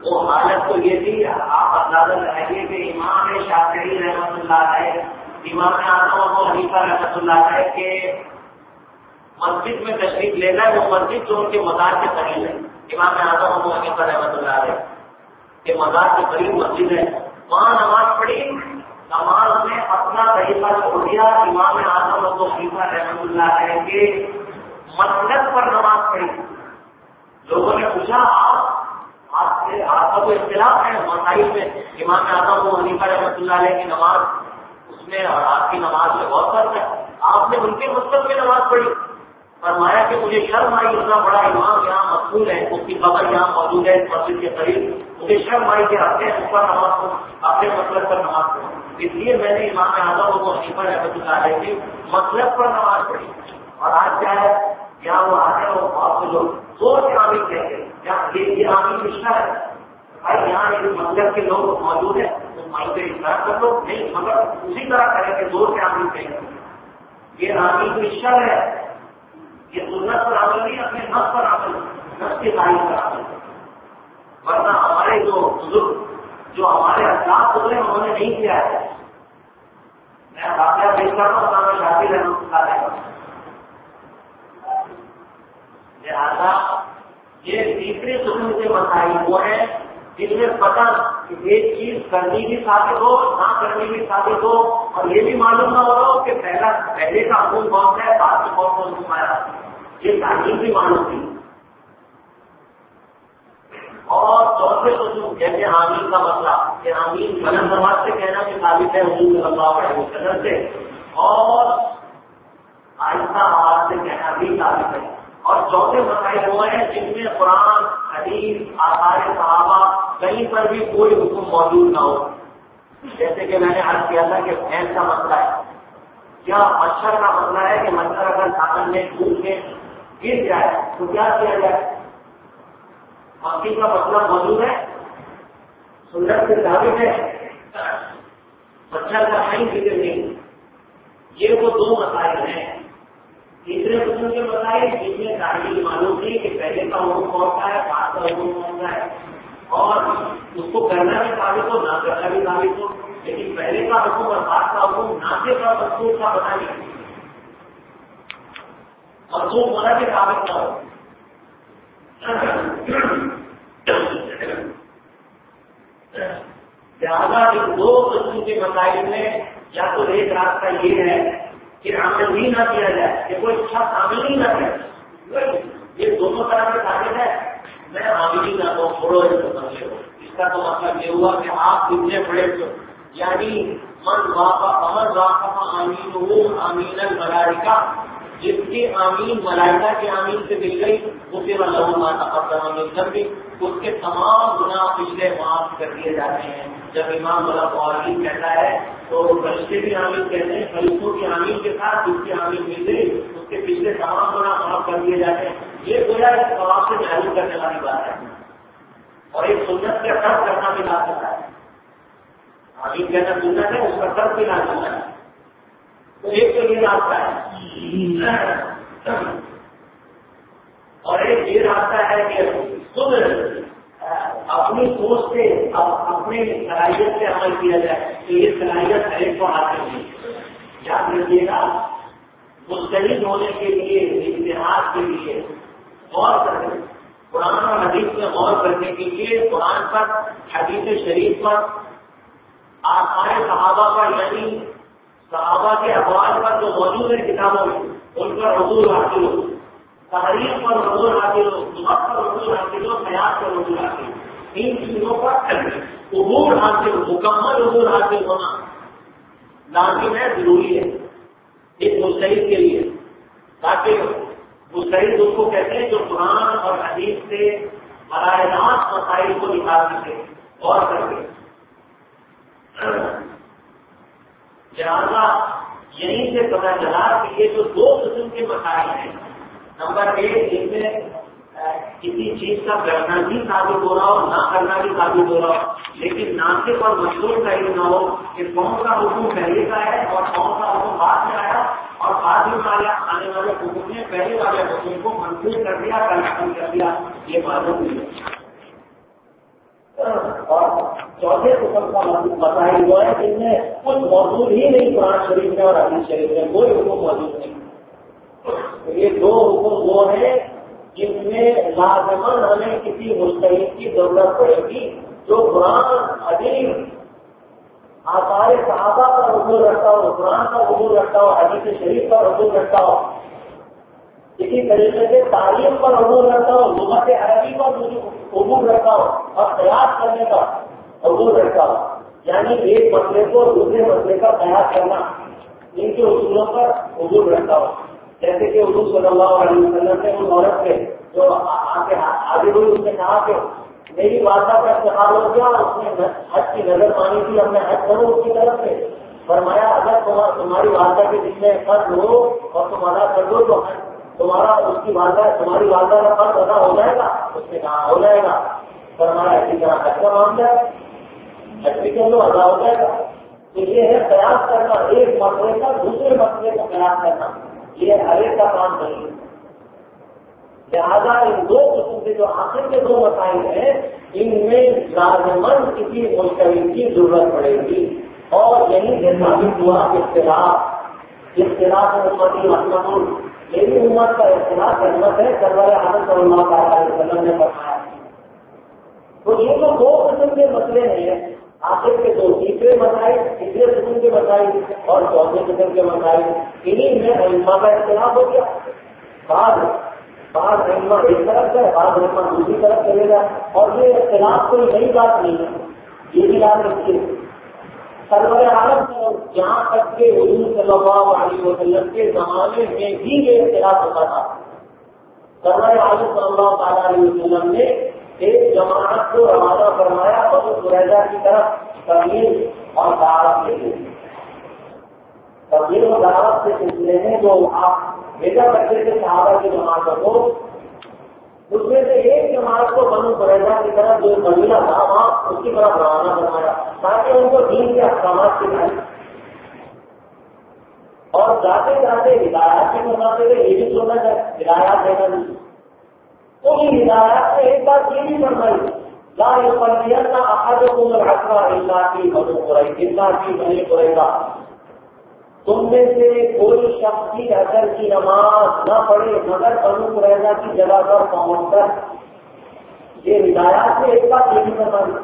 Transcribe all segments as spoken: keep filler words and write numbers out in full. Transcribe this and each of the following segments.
وہ حالت تو یہ تھی، آپ اندازہ لگائیے کہ امام شافعی رحمۃ اللہ علیہ، امام اعظم ابو حنیفہ رحمۃ اللہ علیہ کے مسجد میں تشریف لے گئے، وہ مسجد جو ان کے مزار کے قریب ہے، امام اعظم ابو حنیفہ رحمۃ اللہ علیہ کے مزار کے قریب مسجد ہے، وہاں نماز پڑھی، نماز میں اپنا طریقہ چھوڑ دیا، امام اعظم ابو حنیفہ رحمۃ اللہ علیہ کے مسلک پر نماز پڑھی۔ لوگوں نے پوچھا آپ آپ سے آپ کا کوئی اختلاف ہے مسائل میں، امام اعظم ابو حنیفہ رحمۃ اللہ علیہ کی نماز اس میں اور آپ کی نماز میں بہت فرق ہے، آپ نے ان کے مسلک میں نماز پڑھی۔ فرمایا کہ مجھے شرم آئی، اتنا بڑا امام یہاں مقبول ہے، اس کی قبر یہاں موجود ہے مسجد کے قریب، مجھے شرم آئی کہ اپنے اوپر نماز پڑھوں، اپنے مسلک پر نماز پڑھوں، اس لیے میں نے امام اعظم ابو حنیفہ رحمۃ اللہ علیہ کی مسلک پر نماز پڑھی۔ اور آج کیا ہے، یہاں وہ آتے ہیں وہ بہت سے لوگ زور سے آمین کہتے ہیں، یہ آمین مشنا ہے، بھائی یہاں ایک مسلک کے لوگ موجود ہیں، تو مائی پہ اظہار کر دو، نہیں مگر اسی طرح کریں کہ زور سے آمین کہیں، یہ آمین مشنا ہے، یہ سنت پر عمل نہیں، اپنے نفس پر عمل، نفس کی تعریف پر عمل، ورنہ ہمارے جو بزرگ جو ہمارے اخلاق گزرے انہوں نے نہیں کیا ہے۔ میں واقعہ پیش کرتا ہوں، امام شافعی رحمۃ اللہ علیہ، لہٰذا یہ تیسرے قسم کے مسائل وہ ہیں جن میں پتہ کہ ایک چیز کرنی بھی ثابت ہو، نہ کرنی بھی ثابت ہو، اور یہ بھی معلوم نہ ہو کہ پہلا پہلے کا حکم کون سا ہے، بعد میں کون سا حکم آیا، یہ تعلیم بھی معلوم تھی۔ اور چوتھے قسم جیسے آمین کا مسئلہ، کہ آمین بلند آواز سے کہنا بھی ثابت ہے حضور صلی اللہ علیہ وسلم سے، اور آہستہ آواز سے کہنا بھی ثابت ہے۔ اور چوتھے مسائل وہ ہیں جن میں قرآن، حدیث، آثار صحابہ کہیں پر بھی کوئی حکم موجود نہ ہو، جیسے کہ میں نے عرض کیا تھا کہ بھینس کا مسئلہ ہے یا مچھر کا مسئلہ ہے کہ مچھر اگر سامان میں ڈوب کے گر جائے تو کیا کیا جائے، مکھی کا مسئلہ موجود ہے، سنت سے ثابت ہے، مچھر کا نہیں ذکر نہیں، یہ وہ دو مسائل ہیں۔ تیسرے قسم کے مسائل جن میں تعلیم معلوم تھی کہ پہلے کا حکم کون سا ہے، بعد کا حکم کون سا ہے، اور اس کو کرنا بھی ثابت ہو، نہ کرنا بھی ثابت ہو، لیکن پہلے کا حکم اور بعد کا حکم ناطے کا مقصود کا پتہ نہیں، اور وہ ہونا بھی ثابت نہ ہو۔ لہٰذا ان دو قسم کے مسائل میں یا تو ایک راستہ یہ ہے کہ عمل بھی نہ کیا جائے، کہ کوئی شخص عمل ہی نہ کرے، یہ دونوں طرح سے ثابت ہے، میں عمل ہی نہ دوں، چھوڑو اس کو سمجھے ہو، اس کا تو مطلب یہ ہوا کہ آپ کتنے بڑے تو یعنی من واقع امن واقع آمین ہو آمین الملائکہ، جس کی آمین ملائکہ کی آمین سے مل گئی اسے لہو ما تقدم من ذنبہ، اس کے تمام گناہ پچھلے معاف کر دیے جاتے ہیں۔ جب امام ملک آمین کہتا ہے تو فرشتے بھی آمین کہتے ہیں، فرشتوں کی آمین کے ساتھ جس کی آمین مل گئی اس کے پچھلے تمام گناہ معاف کر دیے جاتے ہیں۔ یہ گویا اس ثواب سے محروم کرنے والی بات ہے، اور ایک سنت کا ترک کرنا بھی لازم ہے، آمین کہنا سنت ہے، اس کا ترک بھی لازم ہے، تو ایک تو یہ راستہ ہے، اور ایک یہ راستہ ہے کہ خود اپنی سوچ سے اپنے صلاحیت سے عمل کیا جائے، تو یہ صلاحیت ہر ایک کو حاصل نہیں۔ یاد رکھیے گا، مستحد ہونے کے لیے، اجتہاد کے لیے غور کرنے، قرآن اور حدیث میں غور کرنے کے لیے قرآن پر، حدیث شریف پر، آثار صحابہ پر، یعنی صحابہ کے اقوال پر جو موجود ہے کتابوں میں، ان پر حضور حاصل ہو، تاریخ پر حضور حاصل ہو، وقت پر حضور حاصل ہو، خیال پر حضور حاصل ہو، ان چیزوں پر عبور حاصل، مکمل عبور حاصل ہونا لازم ہے، ضروری ہے ایک مستحد کے لیے، تاکہ مستحد اس کو کہتے ہیں جو قرآن اور حدیث سے براہ راست مسائل کو نکال سکے اور کر کے۔ لہٰذا یہیں سے پتہ چلا کہ یہ جو دو قسم کے مسائل ہیں، نمبر ایک جن میں کسی چیز کا کرنا بھی ثابت ہو رہا ہو، نہ کرنا بھی ثابت ہو رہا ہو، لیکن ناصف اور مشہور کا یہ نہ ہو کہ کون سا حکم پہلے کا ہے اور کون سا حکم بعد میں آیا، اور بعد میں آنے والے حکم نے پہلے والے حکم کو منسوخ کر دیا، کنفرم کر دیا، یہ معلوم نہیں ہے۔ چوتھے حکم کا مسائل وہ ہے جن میں کچھ موجود ہی نہیں قرآن شریف میں اور حدیث شریف میں، کوئی حکم موجود نہیں۔ یہ دو حکم وہ ہیں جن میں لازماً ہمیں کسی مجتہد کی ضرورت پڑے گی جو قرآن حدیث آثار صحابہ کا حضور رکھتا ہو، قرآن کا حضور رکھتا ہو، حدیث شریف کا حضور رکھتا ہو، اسی طریقے سے تعلیم پر حضور رکھتا ہو، لغت عربی پر حضور رکھتا ہو اور قیاس کرنے کا حضور رکھتا ہو، یعنی ایک مسئلے کو دوسرے مسئلے کا قیاس کرنا، ان کے اصولوں پر حضور رکھتا ہو۔ جیسے کہ حضور صلی اللہ علیہ وسلم نے اس عورت سے جو آگے ہوئی اس نے کہا کہ میری والدہ کا انتقال ہو گیا، اس نے حج کی نظر مانی تھی، ہم نے حج کرو اس کی طرف سے، فرمایا اگر تمہاری والدہ کے جس میں قرض ہو اور تم ادا کر دو تو تمہارا اس کی والدہ تمہاری والدہ کا قرض ادا ہو جائے گا؟ اس نے کہا ہو جائے گا۔ فرمایا اسی طرح حج کا معاملہ ہے، حج بھی کر لو ادا ہو جائے گا۔ تو یہ ہے قیاس کرنا، ایک مسئلے کا دوسرے مسئلے کو قیاس کرنا، یہ ہر ایک کا کام نہیں ہے۔ لہٰذا ان دو قسم کے جو آخر کے دو مسائل ہیں ان میں لازماً کسی مجتہد کی ضرورت پڑے گی، اور یہی سے ثابت ہوا اختلاف اختلاف امتی رحمت، میری امت کا اختلاف رحمت ہے، سرور عالم صلی اللہ علیہ وسلم نے فرمایا۔ تو یہ جو دو قسم کے مسئلے ہیں، آخر کے دو تیسرے مسائل، تیسرے قسم کے مسائل اور چوتھے قسم کے مسائل، انہیں میں علما کا اختلاف ہو گیا۔ بعض بعض علما ایک طرف ہے، بعض علما دوسری طرف چلے گا، اور یہ اختلاف کوئی نئی بات نہیں ہے، یہ بھی یاد رکھیے۔ سرور عالم جہاں تک کہ حضور صلی اللہ علیہ وسلم کے زمانے میں بھی یہ اختلاف ہوتا تھا، سرور عالم صلی اللہ تعالیٰ علیہ وسلم نے ایک جماعت کو روانہ فرمایا اور اس قریظہ کی طرف تبلیغ اور دعوت کے لیے تبلیغ اور دعوت کے سلسلے میں جو آپ بھیجا کرتے تھے صحابہ کی جماعتوں کو، اس میں سے ایک جماعت کو بنو قریظہ کی طرف جو قبیلہ تھا وہاں اس کی طرف روانہ فرمایا تاکہ ان کو دین کے احکامات سکھائیں، اور جاتے جاتے ہدایات بھی بتاتے تھے، یہ بھی سننا ہے ہدایات دینا نہیں۔ تو یہ ہدایات میں ایک بات یہ بھی فرمائی، لا یصلین احدکم العصر الا فی بنی قریظہ الا فی بنی قریظہ، تم میں سے کوئی شخص بھی عصر کی نماز نہ پڑھے مگر بنو قریظہ کی جگہ پر پہنچ کر۔ یہ ہدایات میں ایک بات یہ بھی فرمائی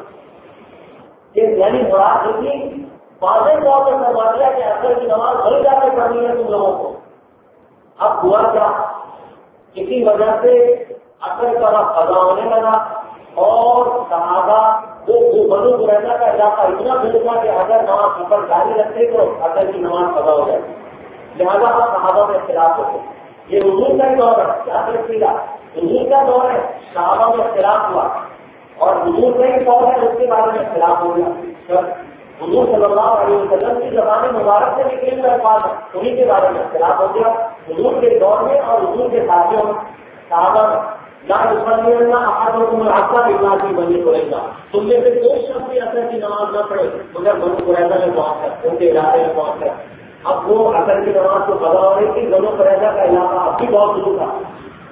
کہ یعنی مراد ہوگی واضح طور پر فرما دیا کہ عصر کی نماز وہی جا کے پڑھنی ہے تم لوگوں کو۔ اب ہوا کیا، کسی وجہ سے عصر کا وقت قضا ہونے لگا اور صحابہ وہ بنو قریظہ کا علاقہ اتنا بھیڑ تھا کہ اگر نماز سفر جاری رکھتے تو عصر کی نماز قضا ہو جاتی، لہٰذا اب صحابہ میں اختلاف ہوتے۔ یہ حضور کا دور ہے، عصر سیدھا حضور کا دور ہے، صحابہ میں اختلاف ہوا اور حضور کا ہی دور ہے، اس کے بارے میں اختلاف ہو گیا۔ حضور صلی اللہ علیہ وسلم کی زبان مبارک سے نکلے ہوئے الفاظ ہیں، انہیں کے بارے میں اختلاف ہو گیا حضور کے دور میں اور حضور کے ساتھیوں میں صحابہ میں۔ لا یصلین احدکم العصر الا فی بنی قریظہ، تم میں سے کوئی شخص بھی عصر کی نماز نہ پڑھے مگر بنو قریظہ میں پہنچ کر، ان کے علاقے میں پہنچ کر۔ اب وہ عصر کی نماز کو قضا ہو رہی تھی، بنو قریظہ کا علاقہ اب بھی بہت دور تھا،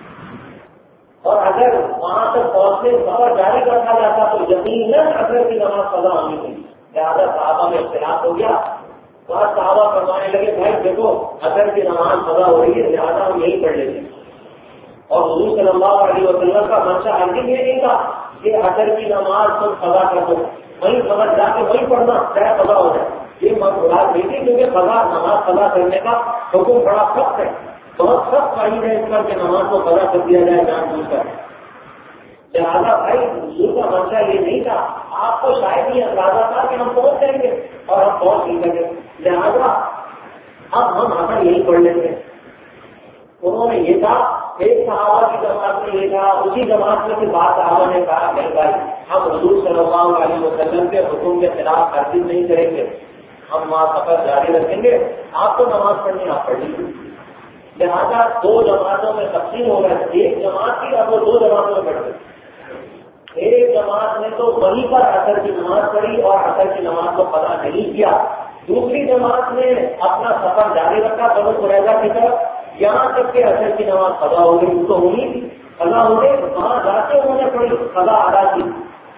اور اگر وہاں تک پہنچنے سفر جاری رکھا جاتا تو یقیناً عصر کی نماز قضا ہونی تھی، لہٰذا صحابہ میں اختلاف ہو گیا۔ وہاں صحابہ فرمانے لگے بھائی دیکھو عصر کی نماز قضا ہو رہی ہے لہٰذا ہم یہی پڑھ لیتے ہیں، اور حضور صلی اللہ علیہ وسلم کا منشا ہرگز یہ نہیں تھا کہ عصر کی نماز تم قضا کر دو، وہیں سمجھ جا کے وہیں پڑھنا چاہے قضا ہو جائے، یہ مراد نہیں تھی، کیونکہ قضا نماز قضا کرنے کا حکم بڑا سخت ہے، بہت سخت وعید ہے اس پر کہ نماز کو قضا کر دیا جائے جان بوجھ کر۔ لہٰذا بھائی حضور کا منشا یہ نہیں تھا، آپ کو شاید یہ اندازہ تھا کہ ہم پہنچ جائیں گے اور ہم پہنچ نہیں سکے، لہٰذا اب ہم عصر یہی پڑھ لیں گے۔ انہوں نے یہ کہا، ایک صحابہ کی جماعت نے یہ کہا، اسی جماعت میں سے بعض صحابہ نے کہا نہیں بھائی ہم حضور صلی اللہ علیہ وسلم کے حکم کے خلاف ہرگز نہیں کریں گے، ہم وہاں سفر جاری رکھیں گے، آپ کو نماز پڑھنی آپ پڑھ لیجیے۔ لہٰذا دو جماعتوں میں تقسیم ہو گئے، ایک جماعت کی اب وہ دو جماعتوں میں بڑھ گئی۔ ایک جماعت نے تو وہیں پر عصر کی نماز پڑھی اور عصر کی نماز کو قضا نہیں کیا، دوسری جماعت نے اپنا سفر جاری رکھا بنو قریظہ کی طرف، یہاں تک کہ عصر کی نماز قضا ہو گئی، تو ہونی تھی قضا ہو گئی، وہاں جا کے انہوں نے پڑھی قضا ادا کی۔ اب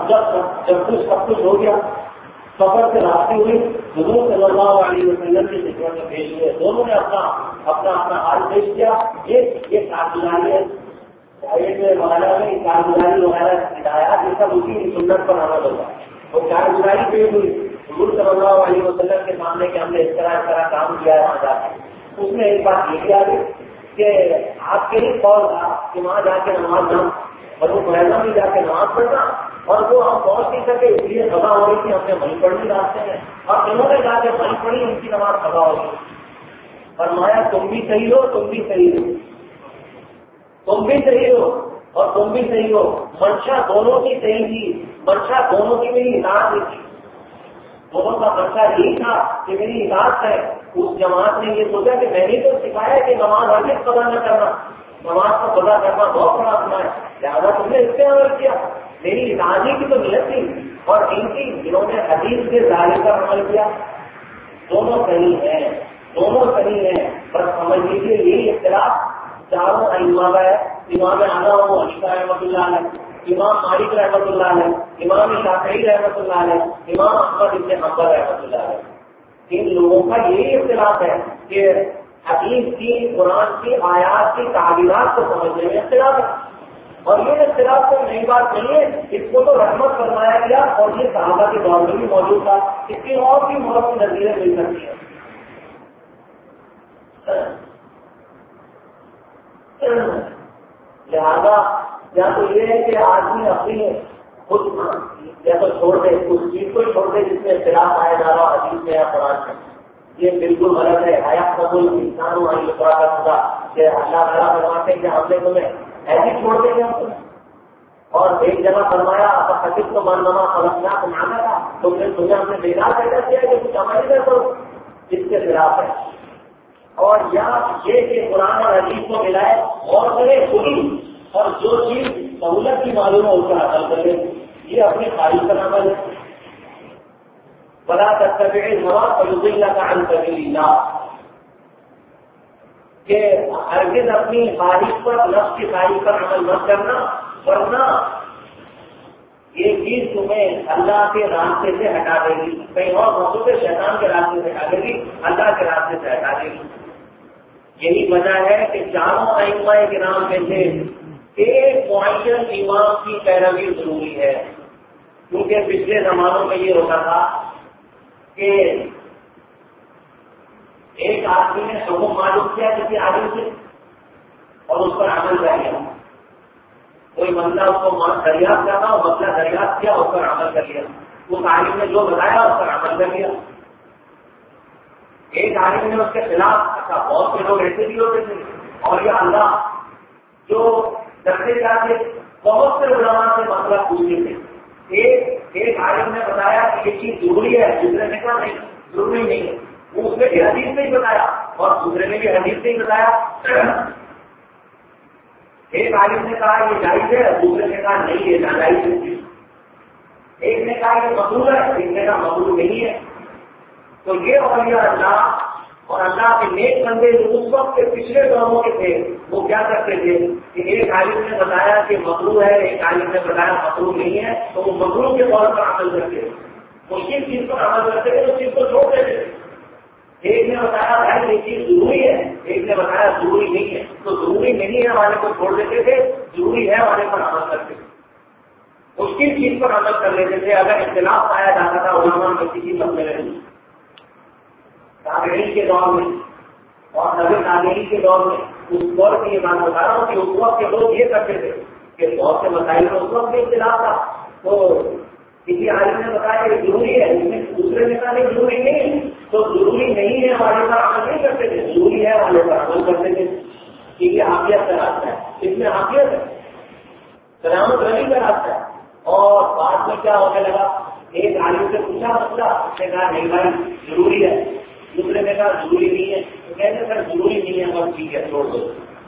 جب جب کچھ سب کچھ ہو گیا سفر سے رابطے ہوئی حضور صلی اللہ علیہ وسلم کی خدمت میں پیش ہوئے. دونوں نے اپنا اپنا اپنا حال پیش کیا. یہ یہ کارگزاری ہے وغیرہ میں کارگزاری وغیرہ ہدایات یہ سب اسی سنت پر عمل ہوگا. وہ کارگزاری پیش ہوئی حضور صلی اللہ علیہ وسلم کے سامنے کہ ہم نے اس طرح اس طرح کام کیا ہے وہاں جا کے. اس میں ایک بات یہ بھی آ گئی کہ آپ کے ہی قول تھا کہ وہاں جا کے نماز نہ اور وہ قریضہ میں جا کے نماز پڑھنا اور وہ ہم پہنچ نہیں سکے اس لیے سزا ہو رہی تھی ہم نے وہیں پڑھنی راستے میں اور انہوں نے جا کے وہیں پڑھی ان کی نماز سزا ہو گئی. فرمایا تم بھی صحیح ہو تم بھی صحیح ہو تم بھی صحیح ہو اور تم بھی صحیح ہو. منشا دونوں کی صحیح تھی. منشا دونوں کی میری اطاعت نہیں تھی. دونوں کا منشا یہی تھا کہ میری اطاعت ہے. اس جماعت نے یہ سوچا کہ میں نے تو سکھایا کہ نماز ہرگز قضا نہ کرنا. نماز کو قضا کرنا بہت بڑا گناہ ہے. لہٰذا تم نے اس سے عمل کیا. میری اطاعتی کی تو نیت تھی اور ان کی جنہوں نے حدیث کے ظاہر پر عمل کیا. دونوں صحیح ہیں دونوں صحیح ہیں. بس سمجھ لیجیے یہی اختلاف چاروں ائمہ کا ہے. امام اعظم و حنیفہ رحمۃ اللہ علیہ, امام مالک رحمۃ اللہ علیہ, امام شافعی رحمۃ اللہ علیہ, امام احمد بن حنبل رحمۃ اللہ علیہ. ان لوگوں کا یہی اختلاف ہے کہ حدیث کی قرآن کی آیات کی تعبیرات کو سمجھنے میں اختلاف ہے. اور یہ اختلاف کوئی نئی بات نہیں ہے. اس کو تو رحمت فرمایا گیا اور یہ صحابہ کے دور میں بھی موجود تھا. اس کی اور بھی بہت سی نظیریں مل سکتی ہیں. لہذا یا تو یہ ہے کہ آدمی اپنی خود یا تو چھوڑ دے اس چیز کو چھوڑ دے جس میں اختلاف آیا جا رہا حدیث میں یا قرآن میں. یہ بالکل غلط ہے. حیات قبول انسانوں والی طرح کا ہوگا کہ اللہ تعالیٰ فرماتے ہیں کہ ہم نے تمہیں ایسے چھوڑ دیں گے ہم تمہیں. اور ایک جگہ فرمایا حدیث کو ماننا فلسلہ کو مانا تھا تم نے تمہیں ہم نے بیدار پیدا کیا کہ کچھ ہماری نہ کرو. اس کے خلاف ہے. اور یا یہ کہ قرآن اور حدیث کو ملائے اور کرے خودی اور جو چیز سہولت کی معلوم ہے اس کا عمل کرے. یہ اپنے خارج کا عمل ہے. بلا تتبع الهوى فيضلك عن سبيل الله کہ ہرگز اپنی خواہش پر نفس کی خواہش پر عمل مت کرنا ورنہ یہ چیز تمہیں اللہ کے راستے سے ہٹا دے گی. کہیں اور موقع پہ شیطان کے راستے سے ہٹا دے گی اللہ کے راستے سے ہٹا دے گی. یہی وجہ ہے کہ چاروں ائمہ کرام میں سے ایک معین امام کی پیروی ضروری ہے. کیونکہ پچھلے زمانوں میں یہ ہوتا تھا کہ ایک آدمی نے حکم معلوم کیا کسی عالم سے اور اس پر عمل کر لیا. کوئی بندہ اس کو دریافت کرنا اور مسئلہ دریافت کیا اس پر عمل کر لیا. اس عالم نے جو بتایا اس پر عمل کر لیا. ایک عالم نے اس کے خلاف بہت سے لوگ ایسے بھی ہوتے تھے. اور یہ اللہ جو کرتے جاتے بہت سے علماء سے مسئلہ پوچھتے تھے. ایک ایک عالم نے بتایا کہ یہ چیز ضروری ہے دوسرے نے کہا نہیں ضروری نہیں ہے. وہ اس نے بھی حدیث سے ہی بتایا اور دوسرے نے بھی حدیث سے ہی بتایا. ایک عالم نے کہا یہ جائز ہے دوسرے نے کہا نہیں یہ ناجائز ہے. ایک نے کہا یہ مقبول ہے ایک نے کہا مقبول نہیں ہے. تو یہ اولیاء اللہ اور اللہ کے نیک بندے اس وقت کے پچھلے دوروں کے تھے وہ کیا کرتے تھے کہ ایک عالم نے بتایا کہ مقبول ہے ایک عالم نے بتایا مقبول نہیں ہے تو وہ مقبول کے طور پر عمل کرتے تھے. مشکل چیز پر عمل کرتے تھے اس چیز کو چھوڑ دیتے تھے. ایک نے بتایا بھائی یہ چیز ضروری ہے ایک نے بتایا ضروری نہیں ہے تو ضروری نہیں ہے والے کو چھوڑ دیتے تھے ضروری ہے والے پر عمل کرتے تھے. مشکل چیز پر عمل کر لیتے تھے. اگر اختلاف پایا جاتا تھا علماء میں کسی مسئلے میں تابعین کے دور میں اور نبی تابعین کے دور میں اس دور کی یہ بات بتا رہا ہوں کہ اس وقت کے لوگ یہ کرتے تھے کہ بہت سے مسائل میں اس وقت بھی اختلاف تھا تو کسی عالم نے بتایا کہ ضروری ہے دوسرے نے کہا نہیں ضروری نہیں ہے تو ضروری نہیں ہے والے پر عمل نہیں کرتے تھے ضروری ہے والے پر عمل کرتے تھے. کیونکہ حافظ کا راستہ ہے اس میں حافظ ہے سلامت ربی کا راستہ ہے. اور بعد میں کیا ہونے لگا ایک عالم سے پوچھا مسئلہ اس نے کہا نہیں بھائی ضروری ہے دوسرے نے کہا ضروری نہیں ہے تو کہتے سر ضروری نہیں ہے بس ٹھیک ہے چھوڑ دو.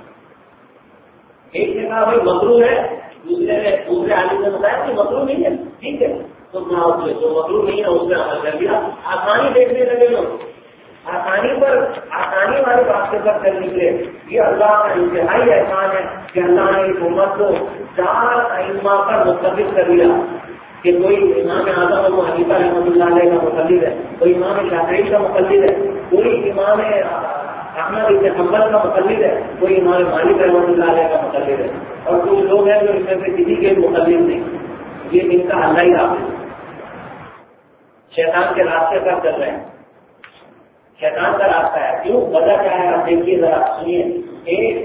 ایک نے کہا بھائی مکروہ ہے دوسرے نے دوسرے عالم نے بتایا کہ مکروہ نہیں ہے ٹھیک ہے تو مکروہ نہیں ہے اس نے عمل کر دیا. آسانی دیکھنے لگے لوگ آسانی پر آسانی والے راستے پر چل نکلے. یہ اللہ کا انتہائی احسان ہے کہ اللہ نے اس امت کو چار ائمہ پر متفق کر دیا. کہ کوئی امام اعظم ابو حنیفہ رحمۃ اللہ علیہ کا مقلد ہے، کوئی امام شافعی کا مقلد ہے، کوئی امام احمد بن حنبل کا مقلد ہے، کوئی امام مالک رحمۃ اللہ علیہ کا مقلد ہے، اور کچھ لوگ ہیں جو ان میں سے کسی کے مقلد نہیں، یہ ان کا اللہ ہی حافظ ہے، شیطان کے راستے پر چل رہے ہیں، شیطان کا راستہ ہے۔ کیوں؟ وجہ کیا ہے آپ دیکھیے ذرا، سنیے۔ ایک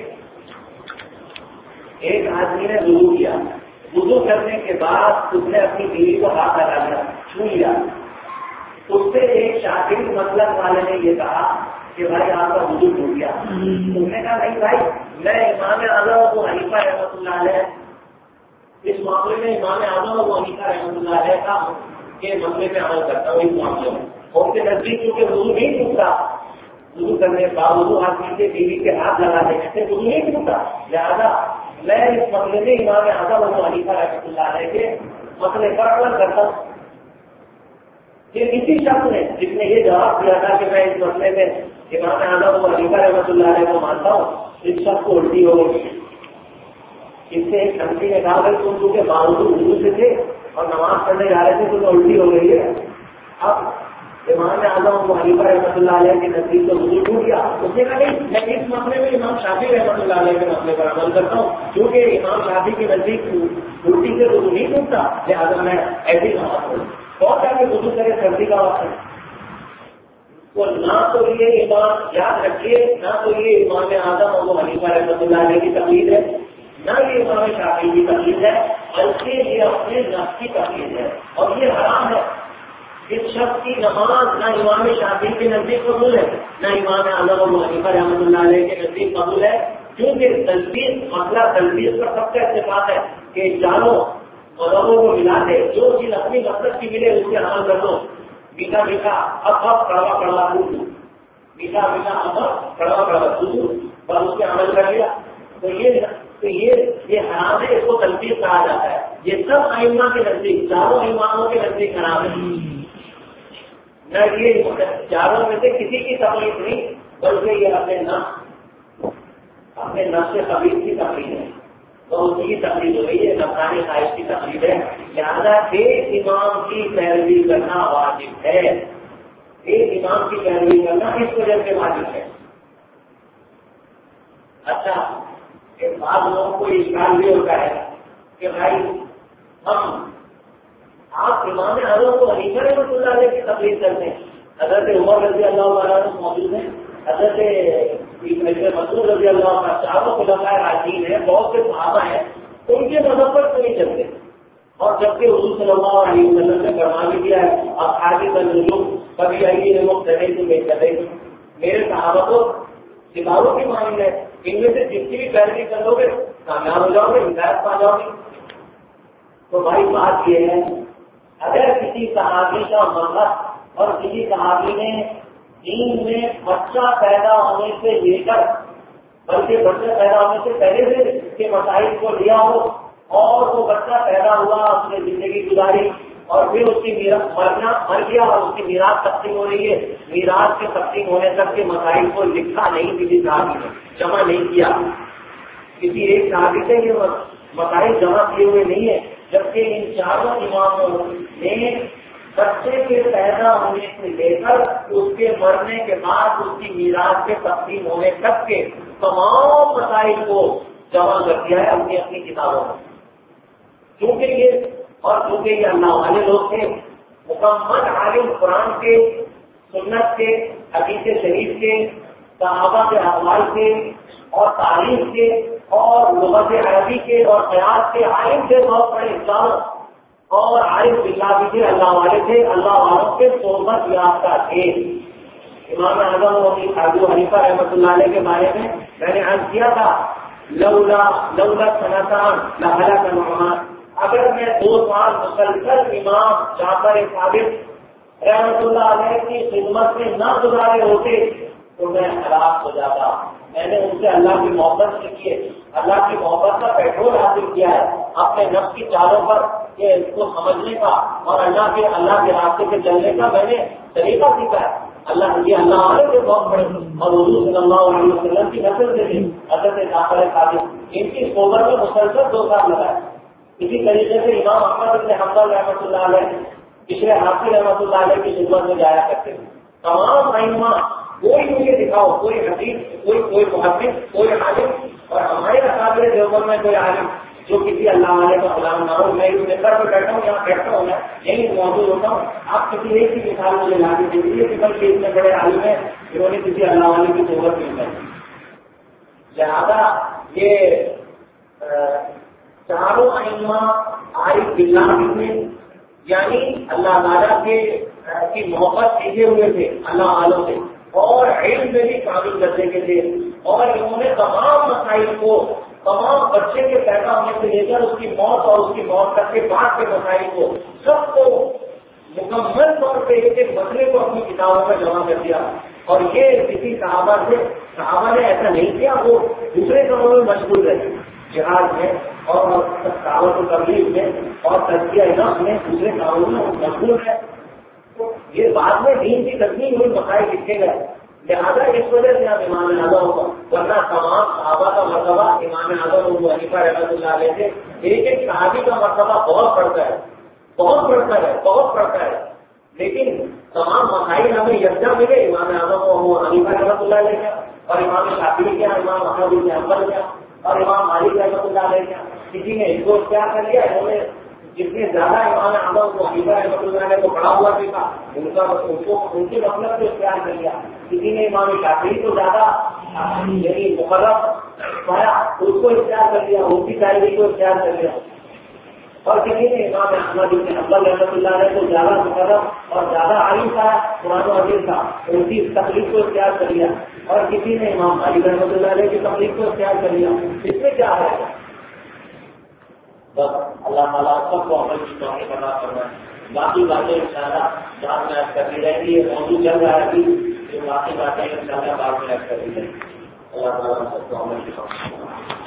ایک آدمی نے وضو کیا، وضو کرنے کے بعد اس نے اپنی بیوی کو ہاتھ لگا دیا، چھو لیا، اس سے ایک شافعی مسلک والے نے یہ کہا کہ بھائی آپ کا وضو ٹوٹ گیا۔ اس نے کہا نہیں بھائی، میں امام اعظم ابو حنیفہ رحمۃ اللہ علیہ اس معاملے میں امام اعظم ابو حنیفہ رحمۃ اللہ علیہ کا کے مسئلے میں عمل کرتا ہوں، اس معاملے میں ان کے نزدیک کیونکہ وضو نہیں ٹوٹتا، وضو کرنے کے باوجود آدمی کے بیوی کے ہاتھ لگا دینے سے وضو نہیں ٹوٹتا، لہٰذا میں اس مسئلے میں امام اعظم ابو حنیفہ رحمۃ اللہ علیہ کے مسئلے پر عمل کرتا ہوں۔ پھر اسی شخص نے جس نے یہ جواب دیا تھا کہ میں اس مسئلے میں امام اعظم ابو حنیفہ رحمۃ اللہ علیہ کو مانتا ہوں، اس شخص کو الٹی ہو گئی۔ اس سے ایک شخصی نے کہا بھائی تم کے باوجود وضو سے تھے اور نماز پڑھنے جا رہے تھے تو الٹی ہو گئی ہے۔ اب امام اعظم ابو حنیفہ رحمۃ اللہ علیہ کے نزدیک تو وضو ٹوٹ گیا، اس نے کہا نہیں میں اس مسئلے میں امام شافعی رحمۃ اللہ علیہ کے مسئلے پر عمل کرتا ہوں، کیونکہ امام شافعی کے نزدیک الٹی سے وضو نہیں ٹوٹتا، لہٰذا میں ایسی نماز پڑھوں۔ اور جا کے وضو کرے سردی کا وقت ہے، وہ نہ تو یہ امام یاد رکھیے، نہ تو یہ امام اعظم ابو حنیفہ رحمۃ اللہ علیہ کی تقلید ہے، نہ یہ امام شافعی کی تقلید ہے، بلکہ یہ اپنے نفس کی تقلید ہے، اور یہ حرام ہے۔ اس شخص کی نماز نہ امام شافعی کے نزدیک قبول ہے، نہ امام اعظم ابو حنیفہ رحمۃ اللہ علیہ کے نزدیک قبول ہے، کیونکہ تلبیس مسئلہ تلبیس کا سب کا اتفاق ہے کہ جانو مذہبوں کو ملا دے، جو چیز اپنی مقصد کی ملے اس سے عمل کر دو، میٹھا میٹھا اب اب کڑوا کڑوا دودھ، میٹھا میٹھا اب اب کڑوا کڑوا دودھ، بس اس پہ عمل کر لیا تو یہ تو یہ یہ حرام ہے، اس کو تلبیس کہا جاتا ہے۔ یہ سب ائمہ کے نزدیک، چاروں اماموں کے نزدیک حرام ہے، نہ یہ چاروں میں سے کسی کی تقلید نہیں، بلکہ یہ اپنے نفس اپنے نفس خبیث کی تقلید ہے، تو اسی کی تقلید ہو رہی ہے، نفسانی خواہش کی تقلید ہے، لہٰذا ایک امام کی پیروی کرنا واجب ہے، ایک امام کی پیروی کرنا اس وجہ سے واجب ہے۔ اچھا ایک بعض لوگوں کو اشکال بھی ہوتا ہے کہ بھائی ہم آپ امام اعظم ابو حنیفہ رحمۃ اللہ علیہ کی تقلید کرتے ہیں، حضرت عمر رضی اللہ عنہ موجود ہیں، حضرت مسعود رضی اللہ عنہ، چاروں خلفائے راشدین ہیں، بہت سے صحابہ ہیں، ان کے مذہب پر تو نہیں چلتے، اور جبکہ حضور صلی اللہ علیہ وسلم نے فرما بھی دیا ہے اصحابی کا نجوم کبھی آئیے مختلف تو بے قدر، میرے صحابہ کو ستاروں کی مانند ہے، ان میں سے جس کی بھی پیروی کر لو گے کامیاب ہو جاؤ گے، ہدایت پا جاؤ گے۔ تو بھائی بات یہ ہے اگر کسی صحابی کا مذہب اور کسی صحابی نے دین میں بچہ پیدا ہونے سے لے کر بلکہ بچہ پیدا ہونے سے پہلے سے اس کے مسائل کو لیا ہو اور وہ بچہ پیدا ہوا، اس نے زندگی گزاری اور پھر اس کی میراث مرنا مر گیا اور اس کی میراث تقسیم ہو رہی ہے، میراث کے تقسیم ہونے تک کے مسائل کو لکھا نہیں کسی صحابی نے، جمع نہیں کیا، کسی ایک صحابی سے یہ مسائل جمع کیے ہوئے نہیں ہے، جبکہ ان چاروں اماموں نے بچے کے پیدا ہونے سے لے کر اس کے مرنے کے بعد اس کی میراث کے تقسیم ہونے تک کے تمام مسائل کو جمع کر دیا ہے اپنی اپنی کتابوں میں، کیونکہ یہ اور چونکہ یہ اللہ والے لوگ تھے، مکمل عالم قرآن کے، سنت کے، حدیث شریف کے، صحابہ کے احوال کے اور تاریخ کے اور لغت عربی کے اور قیاس کے عالم تھے، بہت بڑے اسلام اور عالم باللہ بھی تھے، اللہ والے تھے، اللہ والوں کے صحبت یافتہ تھے۔ امام اعظم ابو حنیفہ رحمۃ اللہ علیہ کے بارے میں میں نے عرض کیا تھا لولا لولا سنتان لہلک نعمان، اگر میں دو سال مسلسل امام جعفر صادق رحمۃ اللہ علیہ کی خدمت میں نہ گزارے ہوتے تو میں ہلاک ہو جاتا۔ میں نے ان سے اللہ کی محبت سے کیے، اللہ کی محبت کا پیٹرول حاصل کیا ہے، اپنے نفس کی چالوں پر یہ اس کو سمجھنے کا اور اللہ کے اللہ کے راستے سے چلنے کا میں نے طریقہ سیکھا ہے۔ اللہ یہ اللہ والے سے بہت بڑے اور حضور صلی اللہ علیہ وسلم کی نسل سے تھے، حضرت جعفر صادق، ان کی صحبت میں مسلسل دو سال لگائے، اسی طریقے سے امام احمد بن حنبل رحمۃ اللہ علیہ پچھلے حافظ رحمۃ اللہ علیہ کی خدمت میں جایا کرتے ہیں. تمام ائمہ کوئی مجھے دکھاؤ، کوئی حدیث، کوئی کوئی محدث، کوئی عالم، اور ہمارے اکابر دیوبند میں کوئی عالم جو کسی اللہ والے کا غلام نہ ہو. میں اس ممبر پہ بیٹھا ہوں، یہاں بیٹھتا ہوں، میں یہیں موجود ہوتا ہوں. آپ کسی ایک کی مثال مجھے لا کے دیجیے کہ بلکہ اتنے بڑے عالم ہیں جنہوں نے کسی اللہ والے کی صحبت میں ہے. لہٰذا یہ چاروں ائمہ عارف باللہ میں، یعنی اللہ تعالیٰ کے کی محبت سیکھے ہوئے تھے اللہ والوں سے، اور علم میں بھی کامل درجے کے تھے. اور انہوں نے تمام مسائل کو، تمام بچے کے پیدا ہونے سے لے کر اس کی موت اور اس کی موت تک کے بعد کے مسائل کو، سب کو مکمل طور پہ ایک ایک مسئلے کو اپنی کتابوں میں جمع کر دیا. اور یہ کسی صحابہ سے صحابہ نے ایسا نہیں کیا، وہ دوسرے کاموں میں مشغول رہے، جہاد میں اور دعوت و تبلیغ میں اور تزکیہ نفس میں، دوسرے کاموں میں مشغول ہے. یہ بعد میں دین کی تکمیل ہوئی مسائل لکھے گئے. لہٰذا اس وجہ سے آپ امام اعظم کو، ورنہ تمام صحابہ کا مرتبہ امام اعظم ابو حنیفہ رحمۃ اللہ علیہ سے ایک ایک صحابی کا مرتبہ بہت بڑھتا ہے، بہت بڑھتا ہے، بہت بڑھتا ہے. لیکن تمام مسائل ہمیں یکجا ملے امام اعظم ابو حنیفہ رحمۃ اللہ علیہ کا، اور امام شافعی کیا، امام احمد بن حنبل کیا، اور امام مالک رحمۃ اللہ علیہ کیا. کسی نے اس کو اختیار کر لیا، انہوں نے جتنے زیادہ امام اعظم کو حنیفہ رحمۃ اللہ علیہ کو پڑھا ہوا بھی تھا، ان کا ان کو ان کے مطلب سے اختیار کر لیا. کسی نے امام شافعی کو زیادہ یعنی مقرر پایا، اس کو اختیار کر لیا، ان کی شاعری کو اختیار کر لیا. اور کسی نے امام احمد بن حنبل رحمۃ اللہ علیہ کو زیادہ مقرر اور زیادہ عالم پایا، قرآن و حدیث کا، ان کی تقلید کو اختیار کر لیا. اور کسی نے امام مالک رحمۃ اللہ علیہ کی تقلید کو اختیار کر لیا. اس میں کیا ہے؟ بس اللہ تعالیٰ سب کو عمل کی توفیق عطا فرمائے. باقی باتیں انشاءاللہ بعد میں کرتی رہیں گی. یہ موضوع چل رہا ہے ابھی، جو باقی باتیں انشاءاللہ بعد میں کرتی رہیں گی. اللہ تعالیٰ سب کو عمل کی توفیق.